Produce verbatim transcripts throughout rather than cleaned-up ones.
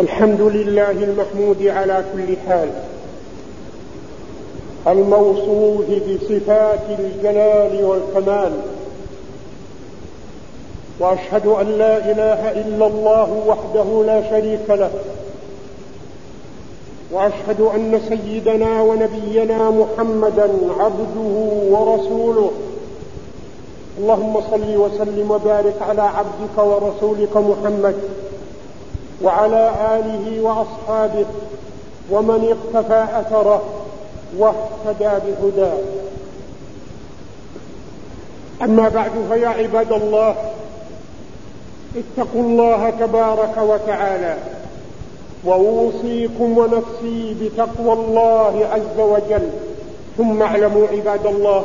الحمد لله المحمود على كل حال، الموصوف بصفات الجلال والكمال، وأشهد أن لا إله إلا الله وحده لا شريك له، وأشهد أن سيدنا ونبينا محمدا عبده ورسوله. اللهم صل وسلم وبارك على عبدك ورسولك محمد وعلى آله وأصحابه ومن اقتفى أثره واهتدى بهداه. أما بعد، فيا عباد الله، اتقوا الله تبارك وتعالى، وأوصيكم ونفسي بتقوى الله عز وجل. ثم اعلموا عباد الله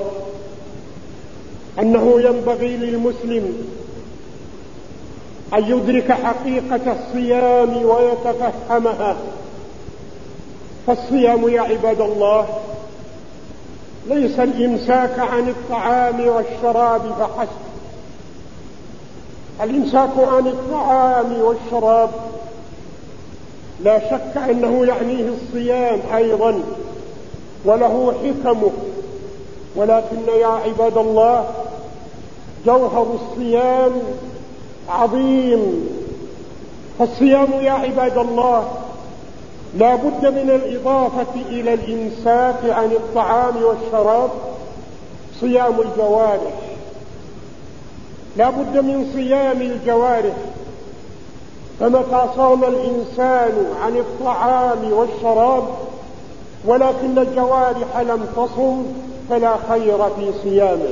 أنه ينبغي للمسلم أن يدرك حقيقة الصيام ويتفهمها. فالصيام يا عباد الله ليس الإمساك عن الطعام والشراب فحسب. الإمساك عن الطعام والشراب لا شك أنه يعنيه الصيام أيضا وله حكمه، ولكن يا عباد الله جوهر الصيام عظيم. فالصيام يا عباد الله لا بد من الإضافة إلى الإمساك عن الطعام والشراب صيام الجوارح. لا بد من صيام الجوارح، فمتى صام الإنسان عن الطعام والشراب ولكن الجوارح لم تصم فلا خير في صيامه.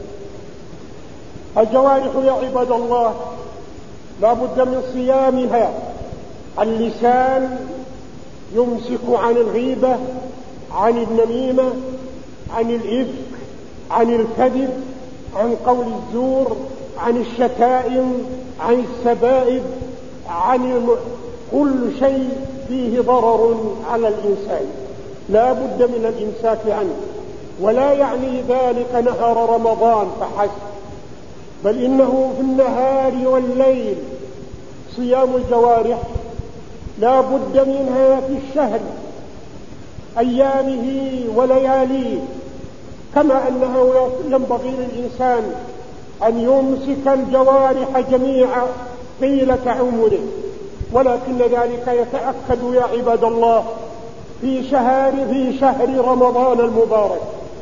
الجوارح يا عباد الله لا بد من صيامها. اللسان يمسك عن الغيبة، عن النميمة، عن الإفك، عن الكذب، عن قول الزور، عن الشتائم، عن السبائب، عن الم... كل شيء فيه ضرر على الإنسان لا بد من الإمساك عنه. ولا يعني ذلك نهار رمضان فحسب، بل إنه في النهار والليل. صيام الجوارح لا بد منها في الشهر أيامه ولياليه، كما أنه ينبغي للإنسان أن يمسك الجوارح جميعا طيلة عمره، ولكن ذلك يتأكد يا عباد الله في شهر في شهر رمضان المبارك.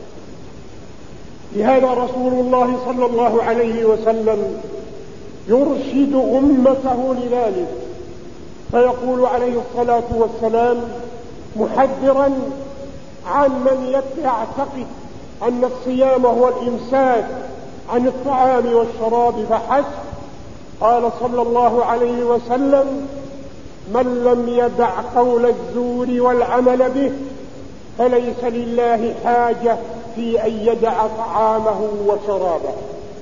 لهذا رسول الله صلى الله عليه وسلم يرشد أمته لذلك، فيقول عليه الصلاة والسلام محذرا عن من يعتقد أن الصيام هو الإمساك عن الطعام والشراب فحسب. قال صلى الله عليه وسلم: من لم يدع قول الزور والعمل به فليس لله حاجة في أن يدع طعامه وشرابه.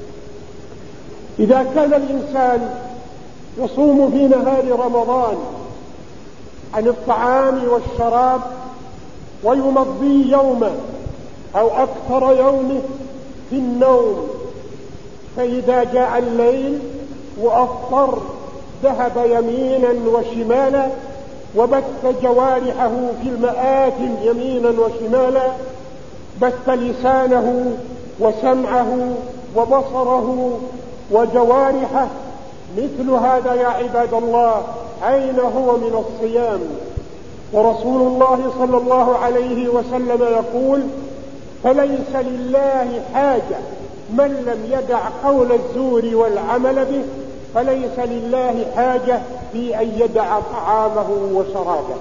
إذا كان الإنسان يصوم في نهار رمضان عن الطعام والشراب ويمضي يوما أو أكثر يومه في النوم، فإذا جاء الليل وأفطر ذهب يمينا وشمالا وبث جوارحه في المآثم يمينا وشمالا، بث لسانه وسمعه وبصره وجوارحه. مثل هذا يا عباد الله أين هو من الصيام؟ ورسول الله صلى الله عليه وسلم يقول: فليس لله حاجة، من لم يدع قول الزور والعمل به فليس لله حاجة في أن يدع طعامه وشرابه.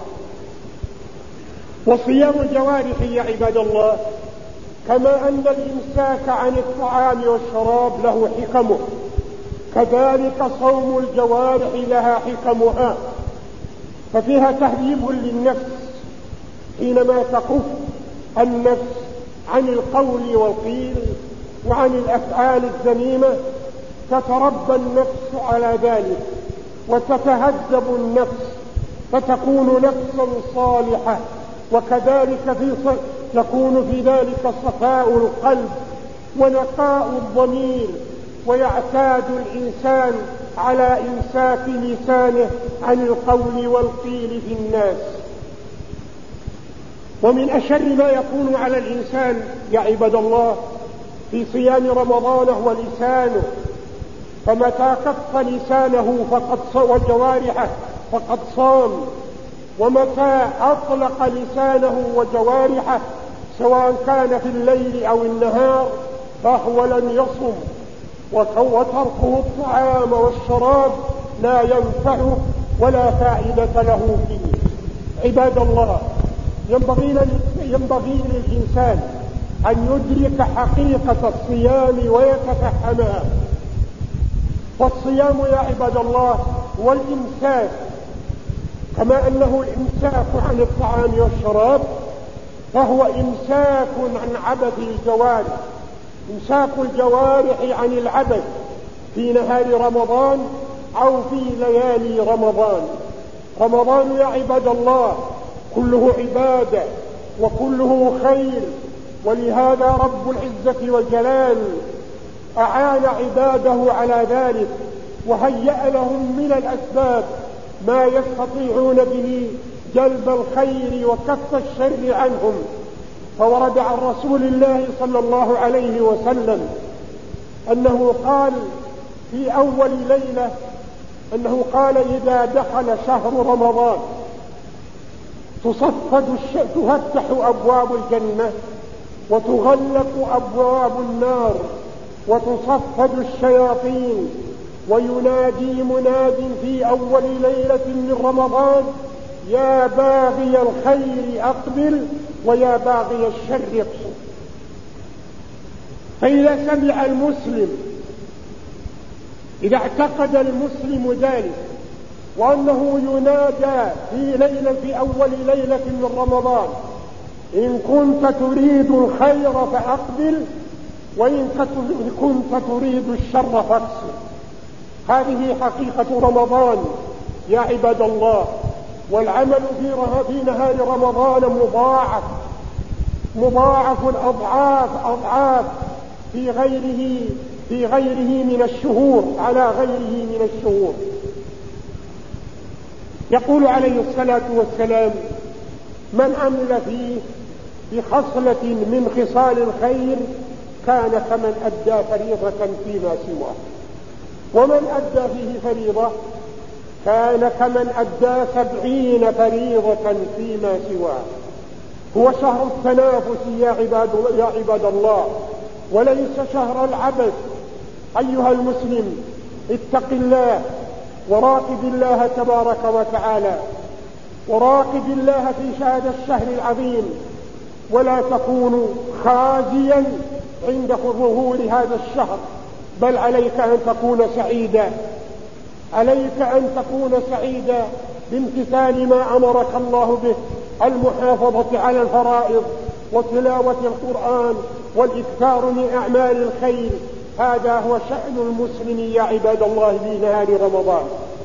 وصيام الجوارح يا عباد الله كما أن الإمساك عن الطعام والشراب له حكمه، كذلك صوم الجوارح لها حكمها. ففيها تهذيب للنفس حينما تكف النفس عن القول والقيل وعن الأفعال الذميمة، تتربى النفس على ذلك وتتهذب النفس فتكون نفسا صالحة، وكذلك في يكون في ذلك صفاء القلب ونقاء الضمير، ويعتاد الإنسان على إمساك لسانه عن القول والقيل في الناس. ومن أشر ما يكون على الإنسان يا عباد الله في صيام رمضان هو لسانه، فمتى كف لسانه فقد صام وجوارحه فقد صام، ومتى أطلق لسانه وجوارحه سواء كان في الليل أو النهار فهو لن يصم، وتركه الطعام والشراب لا ينفعه ولا فائدة له فيه. عباد الله، ينبغي ينبغي للإنسان أن يدرك حقيقة الصيام ويتفهمها. فالصيام يا عباد الله هو الإمساك، كما أنه الإمساك عن الطعام والشراب فهو إمساك عن عبث الجوارح، إمساك الجوارح عن العبث في نهار رمضان أو في ليالي رمضان. رمضان يا عباد الله كله عبادة وكله خير، ولهذا رب العزة والجلال أعان عباده على ذلك وهيأ لهم من الأسباب ما يستطيعون به جلب الخير وكف الشر عنهم. فورد عن رسول الله صلى الله عليه وسلم أنه قال في أول ليلة أنه قال إذا دخل شهر رمضان تصفد تفتح أبواب الجنة وتغلق أبواب النار وتصفد الشياطين، وينادي مناد في أول ليلة من رمضان يا باغي الخير أقبل ويا باغي الشر اقصر. فإذا سمع المسلم، إذا اعتقد المسلم ذلك وأنه ينادى في ليلة في أول ليلة من رمضان إن كنت تريد الخير فأقبل وإن كنت تريد الشر فاقصر. هذه حقيقة رمضان يا عباد الله، والعمل في نهار رمضان مضاعف مضاعف أضعاف أضعاف في غيره في غيره من الشهور على غيره من الشهور. يقول عليه الصلاة والسلام من عمل فيه بخصلة من خصال الخير كان كمن أدى فريضة فيما سواه، ومن أدى فيه فريضة كان كمن أدى سبعين فريضة فيما سواه. هو شهر التنافس يا عباد, يا عباد الله، وليس شهر العبث. أيها المسلم اتق الله وراقب الله تبارك وتعالى، وراقب الله في هذا الشهر العظيم، ولا تكون خازيا عند ظهور هذا الشهر، بل عليك أن تكون سعيدا، عليك أن تكون سعيدا بامتثال ما أمرك الله به، المحافظة على الفرائض وتلاوة القرآن والإكثار من أعمال الخير. هذا هو شأن المسلم يا عباد الله في نهار رمضان.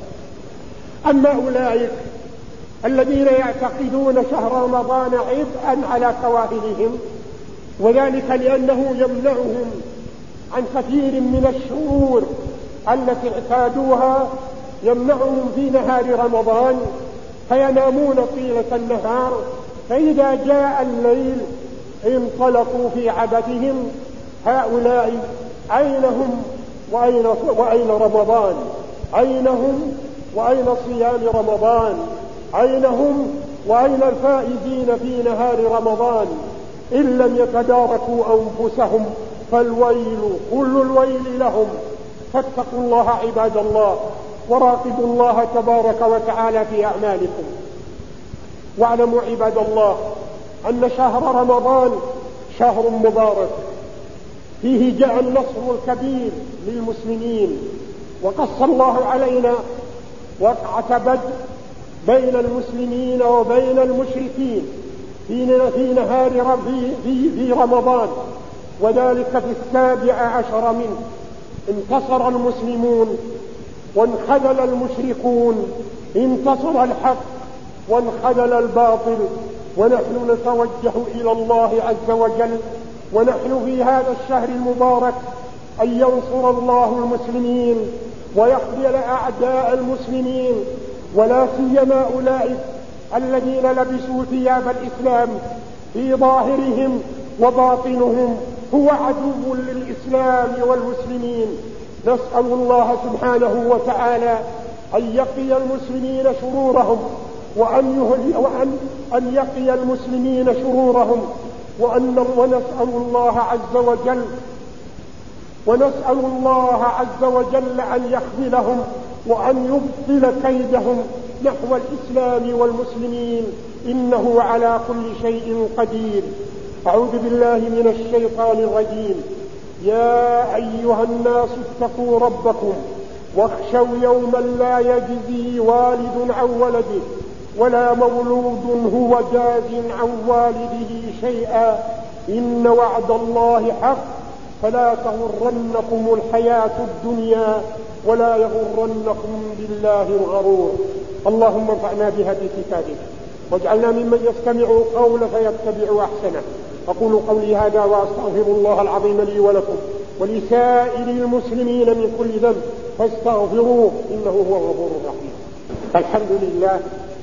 أما أولئك الذين يعتقدون شهر رمضان عبئا على كواهلهم، وذلك لأنه يمنعهم عن كثير من الشرور التي اعتادوها، يمنعهم في نهار رمضان فينامون طيلة النهار، فإذا جاء الليل انطلقوا في عبثهم. هؤلاء أين هم وأين, وأين رمضان؟ أين هم وأين صيام رمضان؟ أين هم وأين الفائزين في نهار رمضان؟ إن لم يتداركوا أنفسهم فالويل كل الويل لهم. فاتقوا الله عباد الله، وراقبوا الله تبارك وتعالى في أعمالكم. واعلموا عباد الله أن شهر رمضان شهر مبارك، فيه جاء النصر الكبير للمسلمين، وقص الله علينا وقعة بدر بين المسلمين وبين المشركين في نهار في, في رمضان، وذلك في السابع عشر منه. انتصر المسلمون وانخذل المشركون، انتصر الحق وانخذل الباطل، ونحن نتوجه إلى الله عز وجل ونحن في هذا الشهر المبارك أن ينصر الله المسلمين ويخذل أعداء المسلمين، ولا سيما أولئك الذين لبسوا ثياب الإسلام في ظاهرهم وباطنهم هو عدو للإسلام والمسلمين. نسأل الله سبحانه وتعالى أن يقي المسلمين شرورهم وأن, وأن أن يقي المسلمين شرورهم وأن ونسأل الله عز وجل ونسأل الله عز وجل أن يخذلهم وأن يبطل كيدهم نحو الإسلام والمسلمين، إنه على كل شيء قدير. أعوذ بالله من الشيطان الرجيم. يا أيها الناس اتقوا ربكم واخشوا يوما لا يجزي والد عن ولده ولا مولود هو جاز عن والده شيئا، إن وعد الله حق، فلا تغرنكم الحياة الدنيا ولا يغرنكم بالله الغرور. اللهم انفعنا بهدي كتابك واجعلنا ممن يستمع القول فيتبع أحسنه. أقول قولي هذا وأستغفر الله العظيم لي ولكم ولسائر المسلمين من كل ذنب فاستغفروه إنه هو الغفور الرحيم. الحمد لله،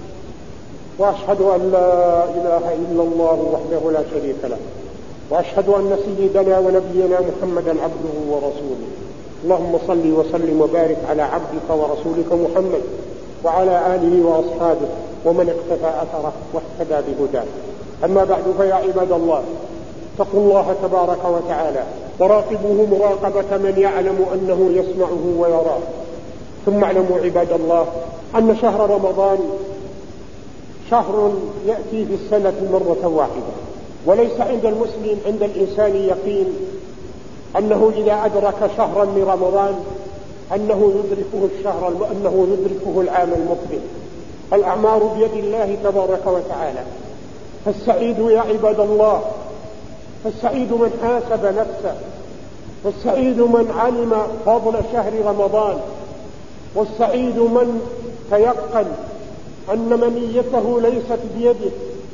وأشهد أن لا إله إلا الله وحده لا شريك له، وأشهد أن سيدنا ونبينا محمدا عبده ورسوله. اللهم صل وسلم وبارك على عبدك ورسولك محمد وعلى آله وأصحابه ومن اقتفى أثره واهتدى بهداه. أما بعد، فيا عباد الله، اتقوا الله تبارك وتعالى وراقبوه مراقبة من يعلم أنه يسمعه ويراه. ثم اعلموا عباد الله أن شهر رمضان شهر يأتي في السنة مرة واحدة، وليس عند المسلم عند الإنسان يقين أنه إذا أدرك شهرا من رمضان أنه يدركه الشهر أنه يدركه العام المقبل. الأعمار بيد الله تبارك وتعالى. فالسعيد يا عباد الله، فالسعيد من حاسب نفسه، والسعيد من علم فضل شهر رمضان، والسعيد من تيقن أن منيته ليست بيده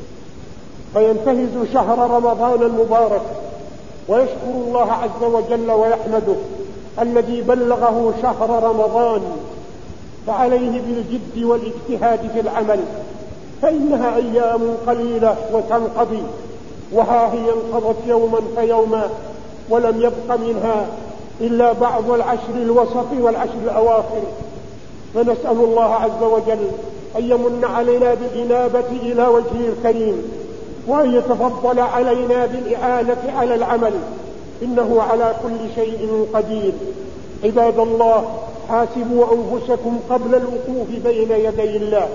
فينتهز شهر رمضان المبارك ويشكر الله عز وجل ويحمده الذي بلغه شهر رمضان، فعليه بالجد والاجتهاد في العمل، فإنها أيام قليلة وتنقضي، وها هي انقضت يوما فيوما، ولم يبق منها إلا بعض العشر الوسط والعشر الأواخر. فنسأل الله عز وجل أن يمن علينا بالإنابة إلى وجهه الكريم، وأن يتفضل علينا بالإعانة على العمل، إنه على كل شيء قدير. عباد الله، حاسبوا أنفسكم قبل الوقوف بين يدي الله،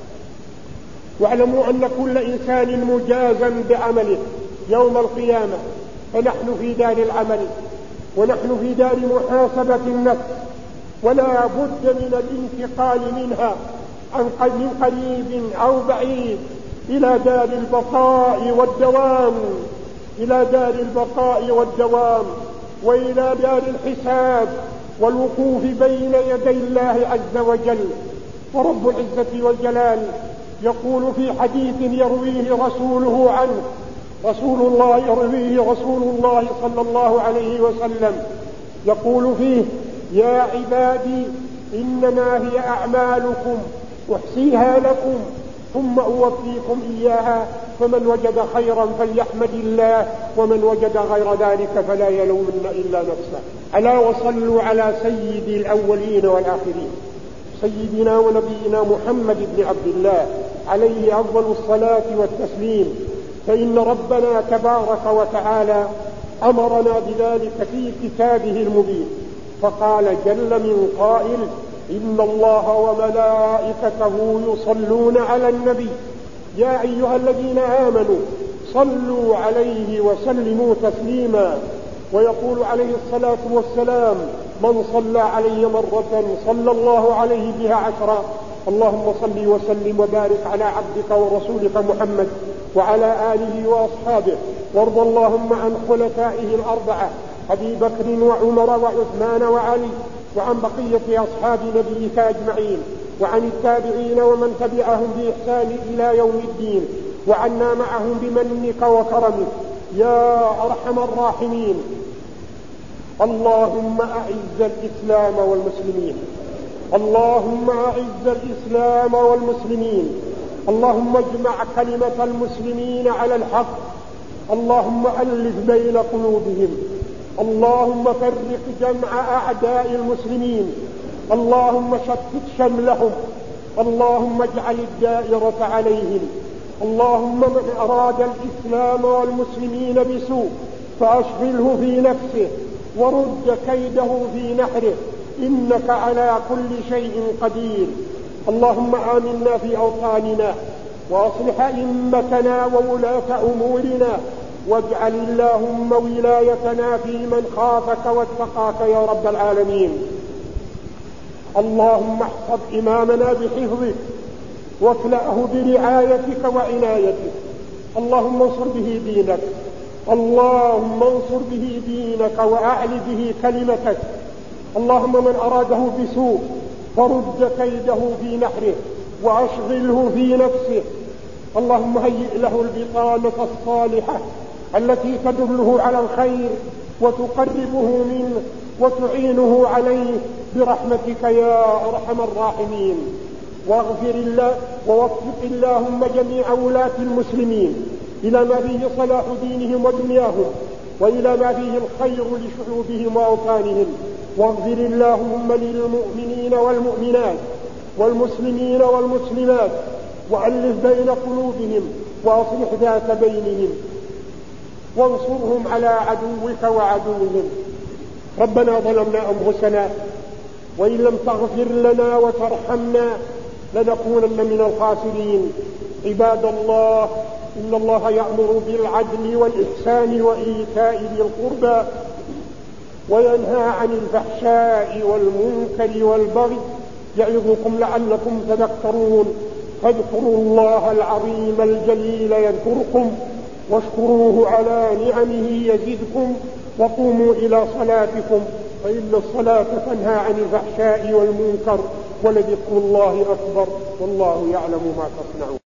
واعلموا أن كل إنسان مجازا بعمله يوم القيامة، فنحن في دار العمل ونحن في دار محاسبة النفس، ولا بد من الانتقال منها من قريب أو بعيد إلى دار البقاء والدوام إلى دار البقاء والدوام وإلى دار الحساب والوقوف بين يدي الله عز وجل. ورب العزة والجلال يقول في حديث يرويه رسوله عنه رسول الله يرويه رسول الله صلى الله عليه وسلم، يقول فيه: يا عبادي إنما هي أعمالكم أحصيها لكم ثم أوفيكم إياها، فمن وجد خيرا فليحمد الله، ومن وجد غير ذلك فلا يلومن إلا نفسه. ألا وصلوا على سيد الأولين والآخرين، سيدنا ونبينا محمد بن عبد الله عليه أفضل الصلاة والتسليم، فإن ربنا تبارك وتعالى أمرنا بذلك في كتابه المبين، فقال جل من قائل: إن الله وملائكته يصلون على النبي يا أيها الذين آمنوا صلوا عليه وسلموا تسليما. ويقول عليه الصلاة والسلام: من صلى علي مرة صلى الله عليه بها عشرا. اللهم صل وسلم وبارك على عبدك ورسولك محمد وعلى آله وأصحابه، وارض اللهم عن خلفائه الأربعة أبي بكر وعمر وعثمان وعلي، وعن بقية أصحاب نبيك أجمعين، وعن التابعين ومن تبعهم بإحسان إلى يوم الدين، وعنا معهم بمنك وكرمك يا أرحم الراحمين. اللهم أعز الإسلام والمسلمين، اللهم أعز الإسلام والمسلمين، اللهم اجمع كلمة المسلمين على الحق، اللهم ألف بين قلوبهم، اللهم فرق جمع أعداء المسلمين، اللهم شتت شملهم، اللهم اجعل الدائرة عليهم، اللهم من أراد الإسلام والمسلمين بسوء فأشغله في نفسه ورد كيده في نحره، إنك على كل شيء قدير. اللهم آمنا في أوطاننا وأصلح أئمتنا وولاة أمورنا، واجعل اللهم ولايتنا في من خافك واتقاك يا رب العالمين. اللهم احفظ إمامنا بحفظك واكلأه برعايتك وعنايتك، اللهم انصر به دينك، اللهم انصر به دينك وأعل به كلمتك. اللهم من أراده بسوء فرد كيده في نحره وأشغله في نفسه، اللهم هيئ له البطانة الصالحة التي تدله على الخير وتقربه منه وتعينه عليه برحمتك يا أرحم الراحمين. واغفر الله ووفق اللهم جميع ولاة المسلمين إلى ما فيه صلاح دينهم ودنياهم، وإلى ما فيه الخير لشعوبهم وأوطانهم. واغفر اللهم للمؤمنين والمؤمنات والمسلمين والمسلمات، وألف بين قلوبهم وأصلح ذات بينهم، وانصرهم على عدوك وعدوهم. ربنا ظلمنا أنفسنا وإن لم تغفر لنا وترحمنا لنكونن من الخاسرين. عباد الله، إن الله يأمر بالعدل والإحسان وإيتاء ذي القربى وينهى عن الفحشاء والمنكر والبغي يعظكم لعلكم تذكرون. فاذكروا الله العظيم الجليل يذكركم واشكروه على نعمه يزدكم وقوموا إلى صلاتكم فإن الصلاة تنهى عن الفحشاء والمنكر ولذكر الله أكبر والله يعلم ما تصنعون.